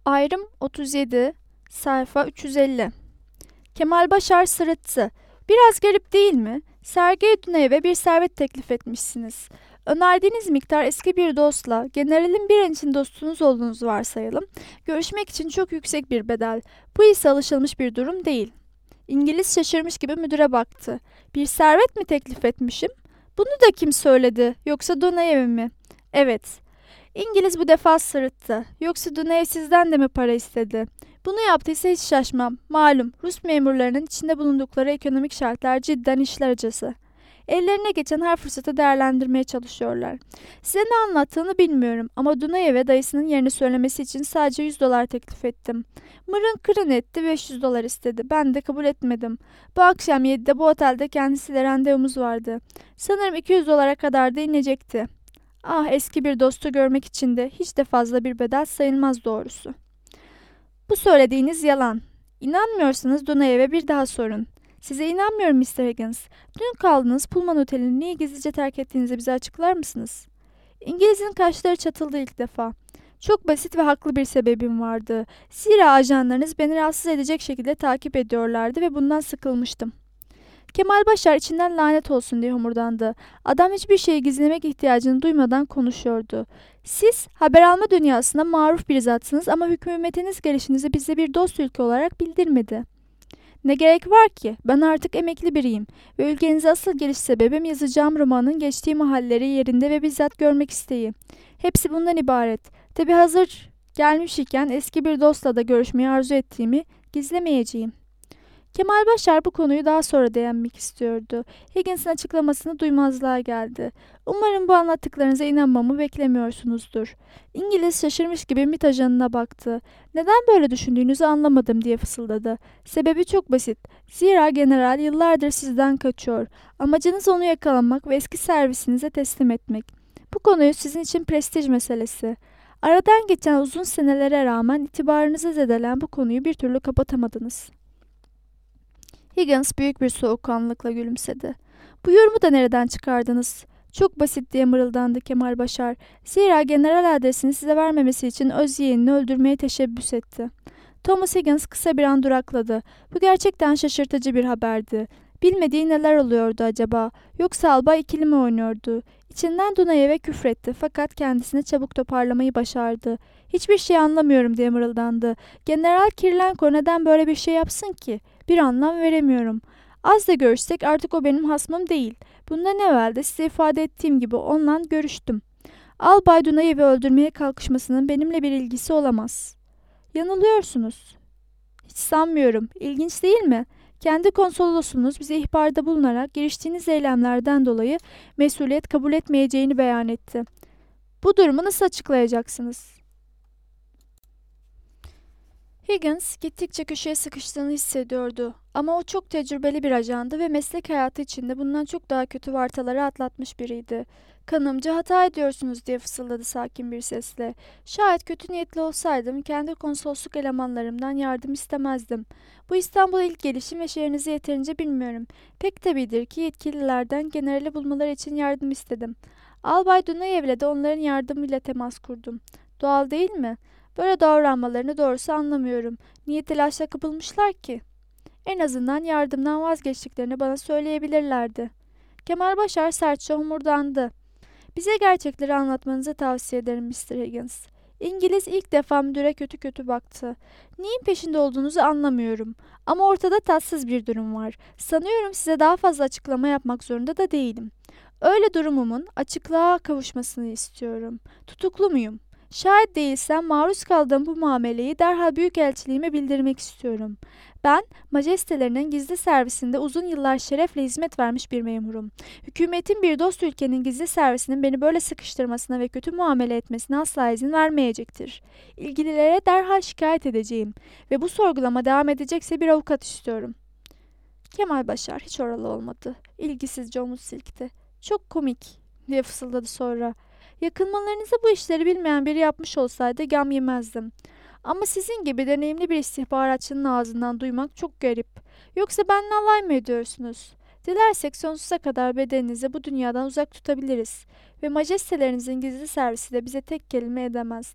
Ayrım 37, sayfa 350. Kemal Başar sırıttı. Biraz garip değil mi? Sergey Dunayev'e bir servet teklif etmişsiniz. Önerdiğiniz miktar eski bir dostla, generalin bir an için dostunuz olduğunuzu varsayalım. Görüşmek için çok yüksek bir bedel. Bu ise alışılmış bir durum değil. İngiliz şaşırmış gibi müdüre baktı. Bir servet mi teklif etmişim? Bunu da kim söyledi? Yoksa Dunayev mi? Evet. İngiliz bu defa sırıttı. Yoksa Dunayev sizden de mi para istedi? Bunu yaptıysa hiç şaşmam. Malum Rus memurlarının içinde bulundukları ekonomik şartlar cidden işler acısı. Ellerine geçen her fırsatı değerlendirmeye çalışıyorlar. Size ne anlattığını bilmiyorum ama Dunayev'e dayısının yerini söylemesi için sadece 100 dolar teklif ettim. Mırın kırın etti, 500 dolar istedi. Ben de kabul etmedim. Bu akşam 7'de bu otelde kendisiyle randevumuz vardı. Sanırım 200 dolara kadar da inecekti. Ah, eski bir dostu görmek için de hiç de fazla bir bedel sayılmaz doğrusu. Bu söylediğiniz yalan. İnanmıyorsanız Dunayev'e bir daha sorun. Size inanmıyorum Mr. Higgins. Dün kaldığınız Pullman Oteli'ni niye gizlice terk ettiğinizi bize açıklar mısınız? İngiliz'in kaşları çatıldı ilk defa. Çok basit ve haklı bir sebebim vardı. Zira ajanlarınız beni rahatsız edecek şekilde takip ediyorlardı ve bundan sıkılmıştım. Kemal Başar içinden lanet olsun diye homurdandı. Adam hiçbir şeyi gizlemek ihtiyacını duymadan konuşuyordu. Siz haber alma dünyasında maruf bir zatsınız ama hükümetiniz gelişinizi bize bir dost ülke olarak bildirmedi. Ne gerek var ki? Ben artık emekli biriyim ve ülkenize asıl geliş sebebim yazacağım romanın geçtiği mahalleleri yerinde ve bizzat görmek isteği. Hepsi bundan ibaret. Tabi hazır gelmiş iken eski bir dostla da görüşmeyi arzu ettiğimi gizlemeyeceğim. Kemal Başar bu konuyu daha sonra değinmek istiyordu. Higgins'in açıklamasını duymazlığa geldi. Umarım bu anlattıklarınıza inanmamı beklemiyorsunuzdur. İngiliz şaşırmış gibi MİT ajanına baktı. Neden böyle düşündüğünüzü anlamadım diye fısıldadı. Sebebi çok basit. Zira general yıllardır sizden kaçıyor. Amacınız onu yakalamak ve eski servisinize teslim etmek. Bu konuyu sizin için prestij meselesi. Aradan geçen uzun senelere rağmen itibarınızı zedelen bu konuyu bir türlü kapatamadınız. Higgins büyük bir soğukkanlılıkla gülümsedi. Bu yorumu da nereden çıkardınız? Çok basit diye mırıldandı Kemal Başar. Zira general adresini size vermemesi için öz yeğenini öldürmeye teşebbüs etti. Thomas Higgins kısa bir an durakladı. Bu gerçekten şaşırtıcı bir haberdi. Bilmediği neler oluyordu acaba? Yoksa albay ikili mi oynuyordu? İçinden Dunayev'e küfretti fakat kendisini çabuk toparlamayı başardı. Hiçbir şey anlamıyorum diye mırıldandı. General Kirilenko neden böyle bir şey yapsın ki? Bir anlam veremiyorum. Az da görüşsek artık o benim hasmım değil. Bundan evvel de size ifade ettiğim gibi onunla görüştüm. Albay Dunayev'i öldürmeye kalkışmasının benimle bir ilgisi olamaz. Yanılıyorsunuz. Hiç sanmıyorum. İlginç değil mi? Kendi konsolosunuz bize ihbarda bulunarak giriştiğiniz eylemlerden dolayı mesuliyet kabul etmeyeceğini beyan etti. Bu durumu nasıl açıklayacaksınız? Higgins gittikçe köşeye sıkıştığını hissediyordu. Ama o çok tecrübeli bir ajandı ve meslek hayatı içinde bundan çok daha kötü vartaları atlatmış biriydi. Kanımca hata ediyorsunuz diye fısıldadı sakin bir sesle. Şayet kötü niyetli olsaydım kendi konsolosluk elemanlarımdan yardım istemezdim. Bu İstanbul'a ilk gelişim ve şehrinizi yeterince bilmiyorum. Pek tabidir ki yetkililerden generali bulmaları için yardım istedim. Albay Dunayev'le de onların yardımıyla temas kurdum. Doğal değil mi? Böyle davranmalarını doğrusu anlamıyorum. Niye telaşla kapılmışlar ki? En azından yardımdan vazgeçtiklerini bana söyleyebilirlerdi. Kemal Başar sertçe homurdandı. Bize gerçekleri anlatmanızı tavsiye ederim Mr. Higgins. İngiliz ilk defa müdüre kötü kötü baktı. Neyin peşinde olduğunuzu anlamıyorum. Ama ortada tatsız bir durum var. Sanıyorum size daha fazla açıklama yapmak zorunda da değilim. Öyle durumumun açıklığa kavuşmasını istiyorum. Tutuklu muyum? Şayet değilsem maruz kaldığım bu muameleyi derhal büyükelçiliğime bildirmek istiyorum. Ben, majestelerinin gizli servisinde uzun yıllar şerefle hizmet vermiş bir memurum. Hükümetin bir dost ülkenin gizli servisinin beni böyle sıkıştırmasına ve kötü muamele etmesine asla izin vermeyecektir. İlgililere derhal şikayet edeceğim ve bu sorgulama devam edecekse bir avukat istiyorum. Kemal Başar hiç oralı olmadı. İlgisizce omuz silkti. Çok komik diye fısıldadı sonra. Yakınmalarınızı bu işleri bilmeyen biri yapmış olsaydı gam yemezdim. Ama sizin gibi deneyimli bir istihbaratçının ağzından duymak çok garip. Yoksa benimle alay mı ediyorsunuz? Dilersek sonsuza kadar bedeninizi bu dünyadan uzak tutabiliriz. Ve majestelerinizin gizli servisi de bize tek kelime edemez.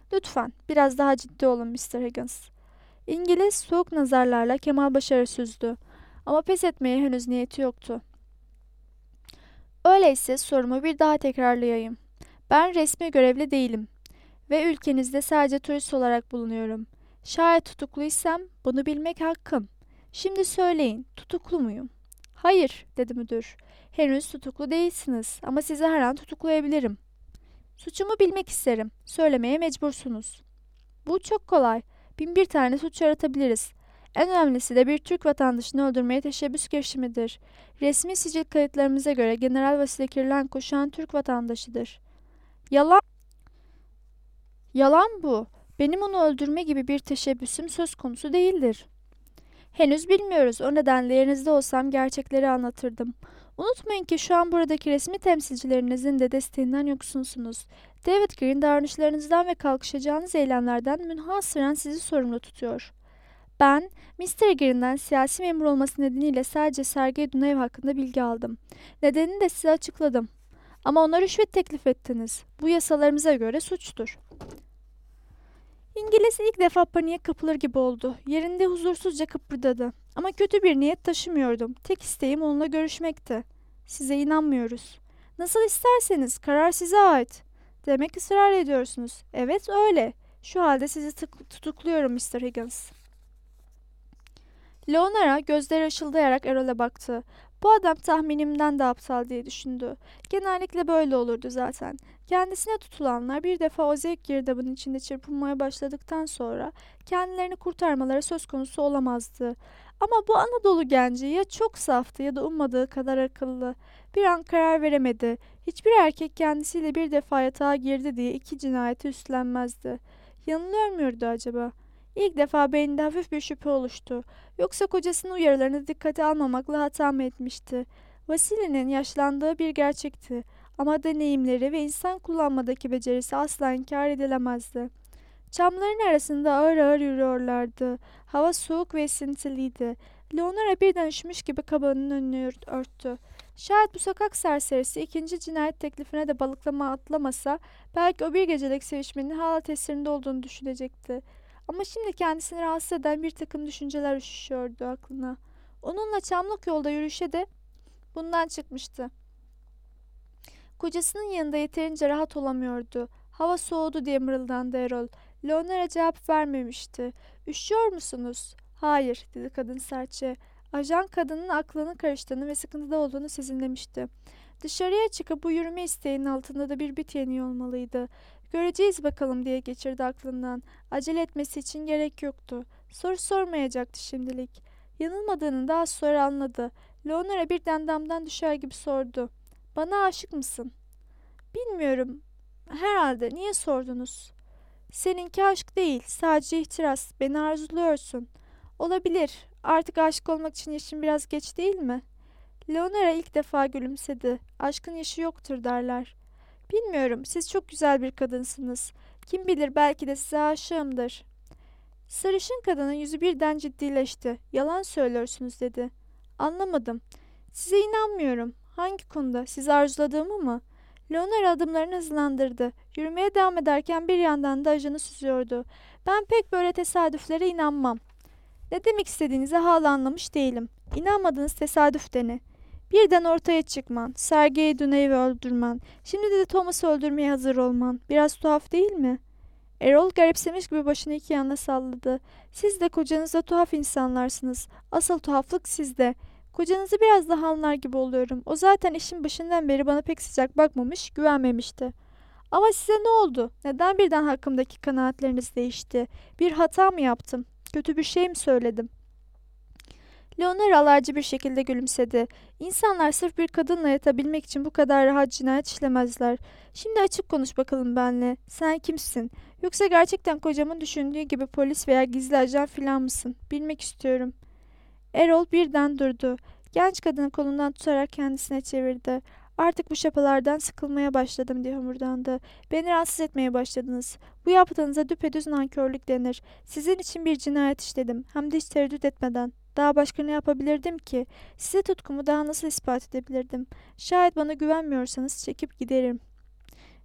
Lütfen biraz daha ciddi olun Mr. Higgins. İngiliz soğuk nazarlarla Kemal Başar'ı süzdü. Ama pes etmeye henüz niyeti yoktu. Öyleyse sorumu bir daha tekrarlayayım. Ben resmi görevli değilim ve ülkenizde sadece turist olarak bulunuyorum. Şayet tutukluysam bunu bilmek hakkım. Şimdi söyleyin, tutuklu muyum? Hayır, dedi müdür. Henüz tutuklu değilsiniz ama sizi her an tutuklayabilirim. Suçumu bilmek isterim. Söylemeye mecbursunuz. Bu çok kolay. Bin bir tane suç yaratabiliriz. En önemlisi de bir Türk vatandaşını öldürmeye teşebbüs girişimidir. Resmi sicil kayıtlarımıza göre General Vasile Kirilenko şu an Türk vatandaşıdır. Yalan, yalan bu. Benim onu öldürme gibi bir teşebbüsüm söz konusu değildir. Henüz bilmiyoruz. O nedenle yerinizde olsam gerçekleri anlatırdım. Unutmayın ki şu an buradaki resmi temsilcilerinizin de desteğinden yoksunsunuz. David Green davranışlarınızdan ve kalkışacağınız eylemlerden münhasıran sizi sorumlu tutuyor. Ben, Mr. Green'den siyasi memur olması nedeniyle sadece Sergey Dunayev hakkında bilgi aldım. Nedenini de size açıkladım. Ama ona rüşvet teklif ettiniz. Bu yasalarımıza göre suçtur. İngiliz ilk defa paniğe kapılır gibi oldu. Yerinde huzursuzca kıpırdadı. Ama kötü bir niyet taşımıyordum. Tek isteğim onunla görüşmekti. Size inanmıyoruz. Nasıl isterseniz, karar size ait. Demek ısrar ediyorsunuz. Evet öyle. Şu halde sizi tutukluyorum Mr. Higgins. Leonora gözleri ışıldayarak Erol'a baktı. Bu adam tahminimden de aptal diye düşündü. Genellikle böyle olurdu zaten. Kendisine tutulanlar bir defa o zevk girdabının içinde çırpınmaya başladıktan sonra kendilerini kurtarmaları söz konusu olamazdı. Ama bu Anadolu genci ya çok saftı ya da ummadığı kadar akıllı. Bir an karar veremedi. Hiçbir erkek kendisiyle bir defa yatağa girdi diye iki cinayeti üstlenmezdi. Yanılıyor muydu acaba? İlk defa beyninde hafif bir şüphe oluştu. Yoksa kocasının uyarılarını dikkate almamakla hata mı etmişti? Vasili'nin yaşlandığı bir gerçekti. Ama deneyimleri ve insan kullanmadaki becerisi asla inkar edilemezdi. Çamların arasında ağır ağır yürüyorlardı. Hava soğuk ve esintiliydi. Leonora birden üşümüş gibi kabanın önünü örttü. Şayet bu sokak serserisi ikinci cinayet teklifine de balıklama atlamasa belki o bir gecelik sevişmenin hala tesirinde olduğunu düşünecekti. Ama şimdi kendisini rahatsız eden bir takım düşünceler üşüşüyordu aklına. Onunla Çamlık yolda yürüyüşe de bundan çıkmıştı. Kocasının yanında yeterince rahat olamıyordu. Hava soğudu diye mırıldandı Erol. Leonora cevap vermemişti. Üşüyor musunuz? Hayır, dedi kadın sertçe. Ajan kadının aklının karıştığını ve sıkıntıda olduğunu sezinlemişti. Dışarıya çıkıp bu yürüme isteğinin altında da bir bit yeniği olmalıydı. Göreceğiz bakalım diye geçirdi aklından. Acele etmesi için gerek yoktu. Soru sormayacaktı şimdilik. Yanılmadığını daha sonra anladı. Leonora birden damdan düşer gibi sordu. Bana aşık mısın? Bilmiyorum. Herhalde. Niye sordunuz? Seninki aşk değil. Sadece ihtiras. Beni arzuluyorsun. Olabilir. Artık aşık olmak için yaşın biraz geç değil mi? Leonora ilk defa gülümsedi. Aşkın yaşı yoktur derler. Bilmiyorum. Siz çok güzel bir kadınsınız. Kim bilir belki de size aşığımdır. Sarışın kadının yüzü birden ciddileşti. Yalan söylüyorsunuz dedi. Anlamadım. Size inanmıyorum. Hangi konuda? Sizi arzuladığımı mı? Leonora adımlarını hızlandırdı. Yürümeye devam ederken bir yandan da ajanı süzüyordu. Ben pek böyle tesadüflere inanmam. Ne demek istediğinizi hala anlamış değilim. İnanmadığınız tesadüf de ne? Birden ortaya çıkman, Sergey Dunayev'i öldürmen, şimdi de Thomas'ı öldürmeye hazır olman. Biraz tuhaf değil mi? Erol garipsemiş gibi başını iki yana salladı. Siz de kocanızla tuhaf insanlarsınız. Asıl tuhaflık sizde. Kocanızı biraz daha anlar gibi oluyorum. O zaten işin başından beri bana pek sıcak bakmamış, güvenmemişti. Ama size ne oldu? Neden birden hakkımdaki kanaatleriniz değişti? Bir hata mı yaptım? Kötü bir şey mi söyledim? Leonor alaycı bir şekilde gülümsedi. İnsanlar sırf bir kadınla yatabilmek için bu kadar rahat cinayet işlemezler. Şimdi açık konuş bakalım benle. Sen kimsin? Yoksa gerçekten kocamın düşündüğü gibi polis veya gizli ajan filan mısın? Bilmek istiyorum. Erol birden durdu. Genç kadını kolundan tutarak kendisine çevirdi. Artık bu şapalardan sıkılmaya başladım diye homurdandı. Beni rahatsız etmeye başladınız. Bu yaptığınıza düpedüz nankörlük denir. Sizin için bir cinayet işledim. Hem de hiç tereddüt etmeden. Daha başka ne yapabilirdim ki? Size tutkumu daha nasıl ispat edebilirdim? Şayet bana güvenmiyorsanız çekip giderim.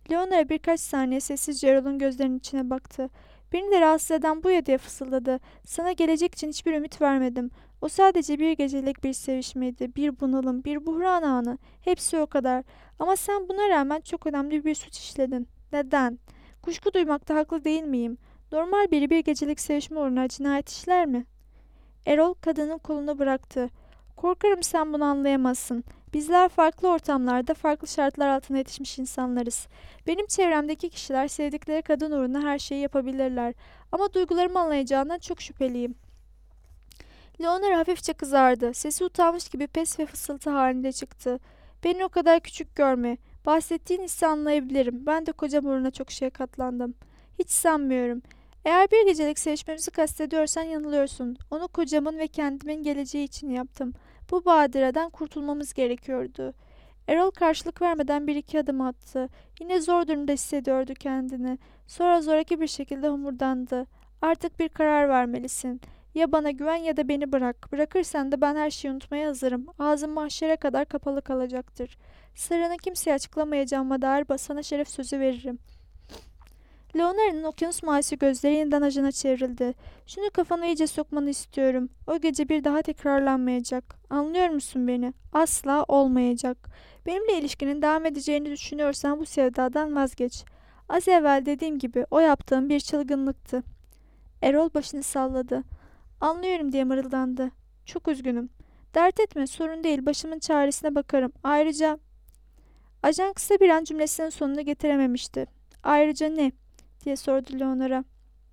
Leonora birkaç saniye sessizce Erol'un gözlerinin içine baktı. Beni de rahatsız eden bu ya diye fısıldadı. Sana gelecek için hiçbir ümit vermedim. O sadece bir gecelik bir sevişmeydi, bir bunalım, bir buhran anı. Hepsi o kadar. Ama sen buna rağmen çok önemli bir suç işledin. Neden? Kuşku duymakta haklı değil miyim? Normal biri bir gecelik sevişme uğruna cinayet işler mi? Erol kadının kolunu bıraktı. Korkarım sen bunu anlayamazsın. Bizler farklı ortamlarda, farklı şartlar altında yetişmiş insanlarız. Benim çevremdeki kişiler sevdikleri kadın uğruna her şeyi yapabilirler. Ama duygularımı anlayacağından çok şüpheliyim. Leonora hafifçe kızardı. Sesi utanmış gibi pes ve fısıltı halinde çıktı. Beni o kadar küçük görme. Bahsettiğin hissi anlayabilirim. Ben de kocam uğruna çok şeye katlandım. Hiç sanmıyorum. Eğer bir gecelik sevişmemizi kastediyorsan yanılıyorsun. Onu kocamın ve kendimin geleceği için yaptım. Bu badireden kurtulmamız gerekiyordu. Erol karşılık vermeden bir iki adım attı. Yine zor durumda hissediyordu kendini. Sonra zoraki bir şekilde homurdandı. Artık bir karar vermelisin. Ya bana güven ya da beni bırak. Bırakırsan da ben her şeyi unutmaya hazırım. Ağzım mahşere kadar kapalı kalacaktır. Sırrını kimseye açıklamayacağıma dair sana şeref sözü veririm. Leonard'ın okyanus mavisi gözleri yeniden ajana çevrildi. Şunu kafana iyice sokmanı istiyorum. O gece bir daha tekrarlanmayacak. Anlıyor musun beni? Asla olmayacak. Benimle ilişkinin devam edeceğini düşünüyorsan bu sevdadan vazgeç. Az evvel dediğim gibi o yaptığım bir çılgınlıktı. Erol başını salladı. Anlıyorum diye mırıldandı. Çok üzgünüm. Dert etme, sorun değil, başımın çaresine bakarım. Ayrıca... Ajan kısa bir an cümlesinin sonunu getirememişti. Ayrıca ne? Diye sordu Leonora.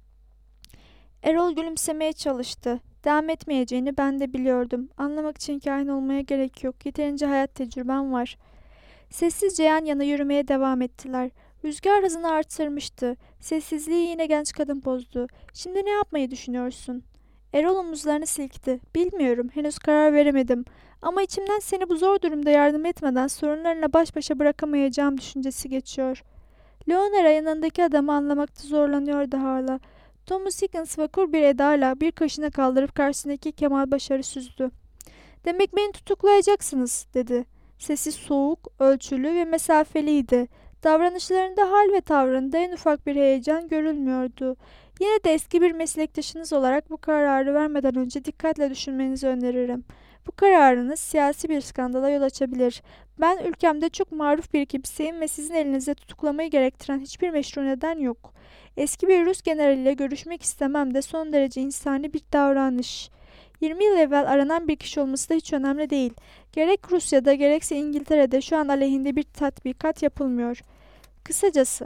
Erol gülümsemeye çalıştı. Devam etmeyeceğini ben de biliyordum. Anlamak için kahin olmaya gerek yok. Yeterince hayat tecrübem var. Sessizce yan yana yürümeye devam ettiler. Rüzgar hızını artırmıştı. Sessizliği yine genç kadın bozdu. Şimdi ne yapmayı düşünüyorsun? Erol omuzlarını silkti. Bilmiyorum, henüz karar veremedim. Ama içimden seni bu zor durumda yardım etmeden sorunlarına baş başa bırakamayacağım düşüncesi geçiyor. Leonora yanındaki adamı anlamakta zorlanıyordu hala. Thomas Higgins vakur bir edayla bir kaşını kaldırıp karşısındaki Kemal Başar'ı süzdü. Demek beni tutuklayacaksınız, dedi. Sesi soğuk, ölçülü ve mesafeliydi. Davranışlarında, hal ve tavrında en ufak bir heyecan görülmüyordu. Yine de eski bir meslektaşınız olarak bu kararı vermeden önce dikkatle düşünmenizi öneririm. Bu kararınız siyasi bir skandala yol açabilir. Ben ülkemde çok maruf bir kimseyim ve sizin elinizde tutuklamayı gerektiren hiçbir meşru neden yok. Eski bir Rus generaliyle görüşmek istemem de son derece insani bir davranış. 20 yıl evvel aranan bir kişi olması da hiç önemli değil. Gerek Rusya'da gerekse İngiltere'de şu an aleyhinde bir tatbikat yapılmıyor. Kısacası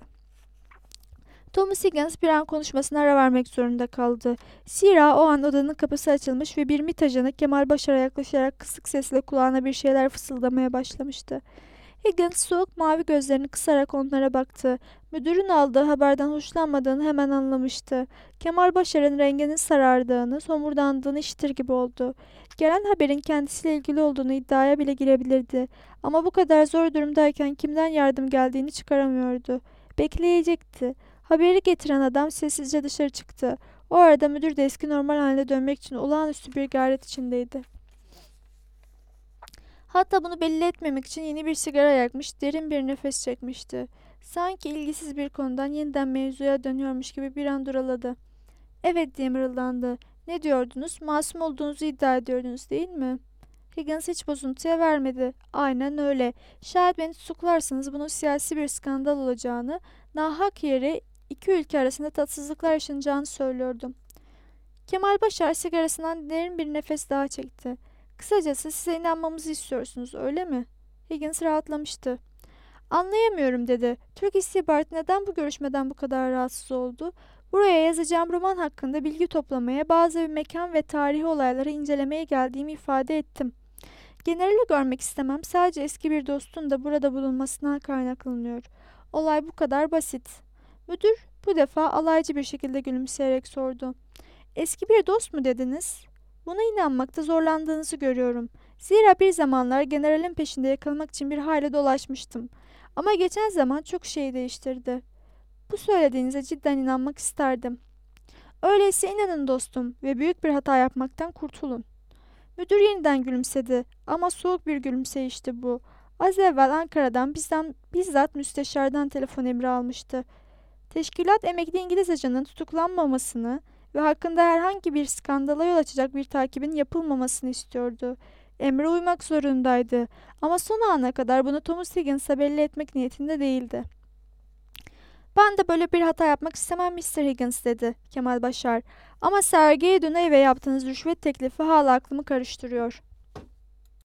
Thomas Higgins bir an konuşmasına ara vermek zorunda kaldı. Zira o an odanın kapısı açılmış ve bir MİT ajanı Kemal Başar'a yaklaşarak kısık sesle kulağına bir şeyler fısıldamaya başlamıştı. Higgins soğuk mavi gözlerini kısarak onlara baktı. Müdürün aldığı haberden hoşlanmadığını hemen anlamıştı. Kemal Başar'ın renginin sarardığını, somurdandığını işitir gibi oldu. Gelen haberin kendisiyle ilgili olduğunu iddiaya bile girebilirdi. Ama bu kadar zor durumdayken kimden yardım geldiğini çıkaramıyordu. Bekleyecekti. Haberi getiren adam sessizce dışarı çıktı. O arada müdür de eski normal haline dönmek için olağanüstü bir gayret içindeydi. Hatta bunu belli etmemek için yeni bir sigara yakmış, derin bir nefes çekmişti. Sanki ilgisiz bir konudan yeniden mevzuya dönüyormuş gibi bir an duraladı. Evet diye mırıldandı. Ne diyordunuz? Masum olduğunuzu iddia ediyordunuz değil mi? Higgins hiç bozuntuya vermedi. Aynen öyle. Şayet beni tutuklarsanız bunun siyasi bir skandal olacağını, nahak yere iki ülke arasında tatsızlıklar yaşanacağını söylüyordum. Kemal Başar sigarasından derin bir nefes daha çekti. Kısacası size inanmamızı istiyorsunuz, öyle mi? Higgins rahatlamıştı. Anlayamıyorum, dedi. Türk istihbaratı neden bu görüşmeden bu kadar rahatsız oldu? Buraya yazacağım roman hakkında bilgi toplamaya, bazı bir mekan ve tarihi olayları incelemeye geldiğimi ifade ettim. Generali görmek istemem, sadece eski bir dostun da burada bulunmasından kaynaklanıyor. Olay bu kadar basit. Müdür bu defa alaycı bir şekilde gülümseyerek sordu. Eski bir dost mu dediniz? Buna inanmakta zorlandığınızı görüyorum. Zira bir zamanlar generalin peşinde yakalamak için bir hayli dolaşmıştım. Ama geçen zaman çok şey değiştirdi. Bu söylediğinize cidden inanmak isterdim. Öyleyse inanın dostum ve büyük bir hata yapmaktan kurtulun. Müdür yeniden gülümsedi ama soğuk bir gülümseyişti bu. Az evvel Ankara'dan bizzat müsteşardan telefon emri almıştı. Teşkilat emekli İngiliz ajanının tutuklanmamasını ve hakkında herhangi bir skandala yol açacak bir takibin yapılmamasını istiyordu. Emre uymak zorundaydı ama son ana kadar bunu Thomas Higgins'a belli etmek niyetinde değildi. "Ben de böyle bir hata yapmak istemem Mr. Higgins," dedi Kemal Başar. "Ama Sergey Dunayev'e yaptığınız rüşvet teklifi hala aklımı karıştırıyor."